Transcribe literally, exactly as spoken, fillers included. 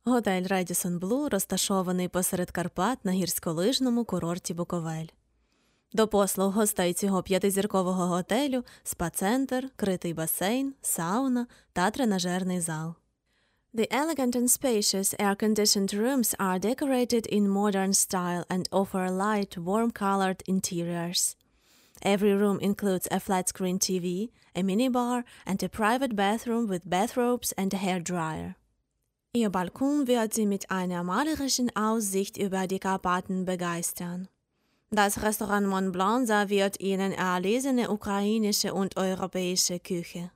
Готель Radisson Blu розташований посеред Карпат на гірськолижному курорті Буковель. До послуг гостей цього п'ятизіркового готелю – спа-центр, критий басейн, сауна та тренажерний зал. The elegant and spacious air-conditioned rooms are decorated in modern style and offer light, warm-colored interiors. Every room includes a flat-screen T V, a minibar, and a private bathroom with bathrobes and a hairdryer. Ihr Balkon wird Sie mit einer malerischen Aussicht über die Karpaten begeistern. Das Restaurant Mont Blanc serviert Ihnen erlesene ukrainische und europäische Küche.